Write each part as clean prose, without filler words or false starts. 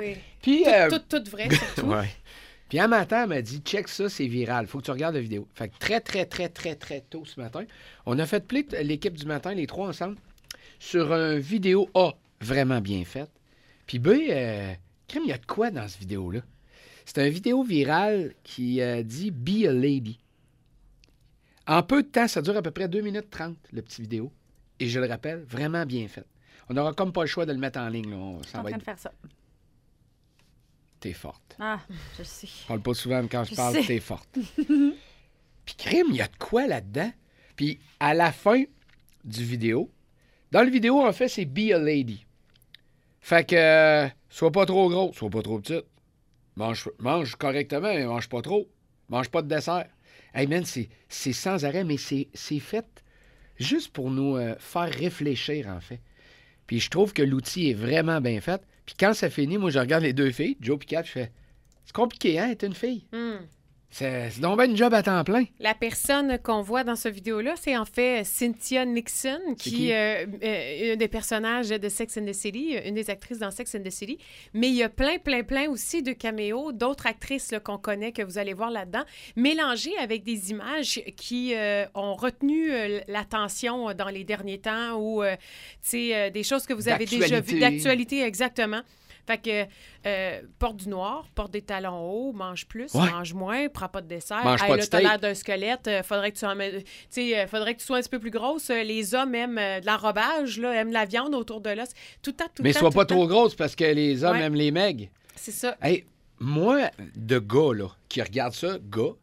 Oui. Puis, Tout vrai, surtout. ouais. Puis un matin, elle m'a dit, check ça, c'est viral. Faut que tu regardes la vidéo. Fait que très tôt ce matin, on a fait play l'équipe du matin, les trois ensemble, sur une vidéo A, vraiment bien faite. Puis B, crème, il y a de quoi dans cette vidéo-là? C'est une vidéo virale qui dit « Be a lady ». En peu de temps, ça dure à peu près 2 minutes 30, le petit vidéo. Et je le rappelle, vraiment bien fait. On n'aura comme pas le choix de le mettre en ligne. Là. Je suis en train de faire ça. T'es forte. Ah, je sais. Je parle pas souvent, mais quand je Je parle, sais. t'es forte. Puis crime, il y a de quoi là-dedans? Puis à la fin du vidéo, dans le vidéo, en fait, c'est « Be a lady ». Fait que, sois pas trop gros, sois pas trop petite. Mange correctement, mais mange pas trop. Mange pas de dessert. Hey man, c'est sans arrêt, mais c'est fait juste pour nous faire réfléchir, en fait. Puis je trouve que l'outil est vraiment bien fait. Puis quand ça finit, moi, je regarde les deux filles, Joe et Kat, je fais « C'est compliqué, hein, être une fille? C'est donc bien une job à temps plein. » La personne qu'on voit dans cette vidéo-là, c'est en fait Cynthia Nixon, qui est un des personnages de Sex and the City, une des actrices dans Sex and the City. Mais il y a plein aussi de caméos d'autres actrices là, qu'on connaît, que vous allez voir là-dedans, mélangées avec des images qui ont retenu l'attention dans les derniers temps ou des choses que vous avez déjà vues. D'actualité, exactement. Fait que porte du noir, porte des talons hauts, mange plus, mange moins, prends pas de dessert. Mange pas de là, steak. t'as l'air d'un squelette, faudrait que tu sois un petit peu plus grosse. Les hommes aiment de l'enrobage, là, aiment la viande autour de l'os. Tout le temps, Mais sois pas trop grosse parce que les hommes aiment les megs. C'est ça. Hey, moi, de gars, là, qui regarde ça,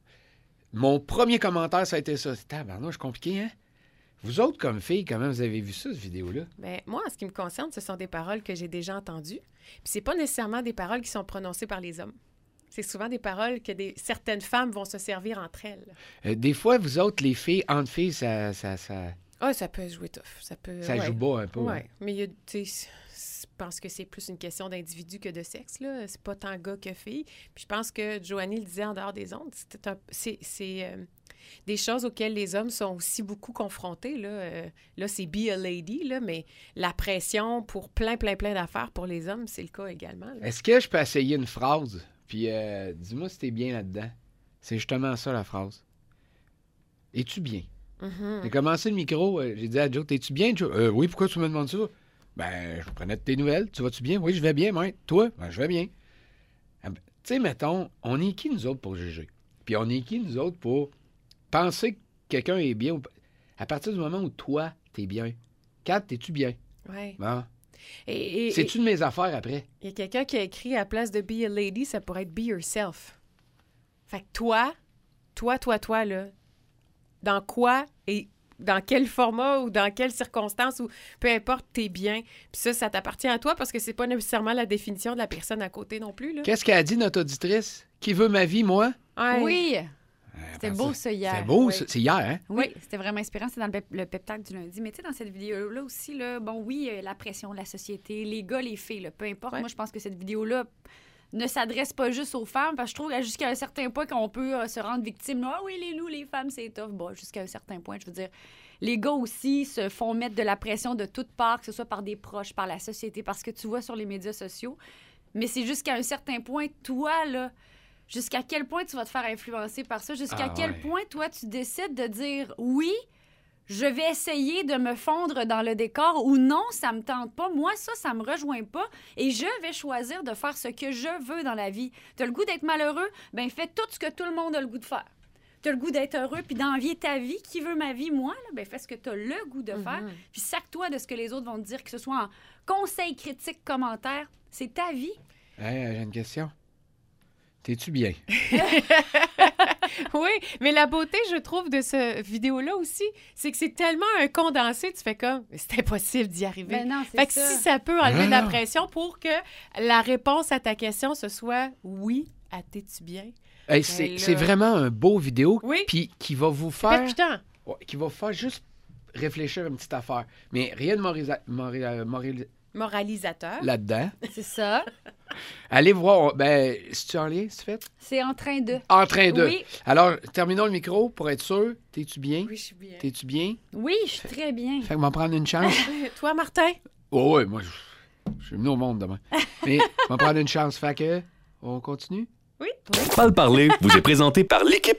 mon premier commentaire, ça a été ça. C'est tabarnouche, compliqué, hein? Vous autres, comme filles, comment vous avez vu ça, cette vidéo-là? Bien, moi, en ce qui me concerne, ce sont des paroles que j'ai déjà entendues. Puis c'est pas nécessairement des paroles qui sont prononcées par les hommes. C'est souvent des paroles que certaines femmes vont se servir entre elles. Des fois, vous autres, les filles, entre filles, ça Ah, ça peut jouer tough. Ça joue bas un peu. Oui, hein? mais je pense que c'est plus une question d'individu que de sexe, là. C'est pas tant gars que fille. Puis je pense que Joanie le disait en dehors des ondes, c'est des choses auxquelles les hommes sont aussi beaucoup confrontés, là. Là, c'est be a lady, là, mais la pression pour plein d'affaires pour les hommes, c'est le cas également, là. Est-ce que je peux essayer une phrase? Puis dis-moi si t'es bien là-dedans. C'est justement ça, la phrase. Es-tu bien? Mm-hmm. J'ai commencé le micro, j'ai dit à Joe, t'es-tu bien, Joe? Oui, pourquoi tu me demandes ça? Ben, je prenais de tes nouvelles. Tu vas-tu bien? Oui, je vais bien, moi. Toi? Ben, je vais bien. Tu sais, mettons, on est qui, nous autres, pour juger? Puis on est qui, nous autres, pour penser que quelqu'un est bien? À partir du moment où toi, t'es bien. Kat, t'es-tu bien? Oui. Bon. Et C'est-tu de mes affaires après? il y a quelqu'un qui a écrit à la place de be a lady, ça pourrait être be yourself. Fait que toi, là, dans quoi et dans quel format ou dans quelles circonstances ou peu importe, t'es bien. Puis ça t'appartient à toi parce que c'est pas nécessairement la définition de la personne à côté non plus, là. Qu'est-ce qu'elle a dit, notre auditrice? Qui veut ma vie, moi? Ouais. Oui! C'était beau, ça, hier. C'est beau, Oui. ça. C'est hier, hein? Oui, c'était vraiment inspirant. C'est dans le pep talk du lundi. Mais tu sais, dans cette vidéo-là aussi, là, bon, oui, la pression de la société, les gars, les filles, là, peu importe. Ouais. Moi, je pense que cette vidéo-là ne s'adresse pas juste aux femmes, parce que je trouve qu'à jusqu'à un certain point qu'on peut se rendre victime. Ah oui, les femmes, c'est tough. Bon, jusqu'à un certain point, je veux dire, les gars aussi se font mettre de la pression de toutes parts, que ce soit par des proches, par la société, parce que tu vois sur les médias sociaux. Mais c'est jusqu'à un certain point, toi, là, jusqu'à quel point tu vas te faire influencer par ça? Jusqu'à quel point, toi, tu décides de dire oui, je vais essayer de me fondre dans le décor ou non, ça me tente pas. Moi, ça me rejoint pas et je vais choisir de faire ce que je veux dans la vie. T'as le goût d'être malheureux? Ben fais tout ce que tout le monde a le goût de faire. T'as le goût d'être heureux puis d'envier ta vie. Qui veut ma vie? Moi, là, ben fais ce que t'as le goût de faire puis sac-toi de ce que les autres vont te dire, que ce soit en conseil, critique, commentaire. C'est ta vie. Hey, j'ai une question. T'es-tu bien? Oui, mais la beauté, je trouve, de cette vidéo-là aussi, c'est que c'est tellement un condensé, tu fais comme, c'est impossible d'y arriver. Ben non, c'est fait que ça. si ça peut enlever de la pression pour que la réponse à ta question, ce soit oui, à t'es-tu bien? Hey, Ben c'est là- vraiment un beau vidéo Oui. puis qui va vous faire... Palpitant. Ouais, qui va vous faire juste réfléchir à une petite affaire. Mais rien de Moralisateur. là-dedans. C'est ça. Allez voir. Ben, c'est-tu en lien, c'est fait? C'est en train de... En train de. Oui. Alors, terminons le micro pour être sûr. T'es-tu bien? Oui, je suis bien. T'es-tu bien? Oui, je suis très bien. Fait que m'en prendre une chance. Toi, Martin? Ouais, moi, Je suis venu au monde demain. Mais on va prendre une chance. Fait que, on continue? Oui. Parle-parler vous est présenté par l'équipe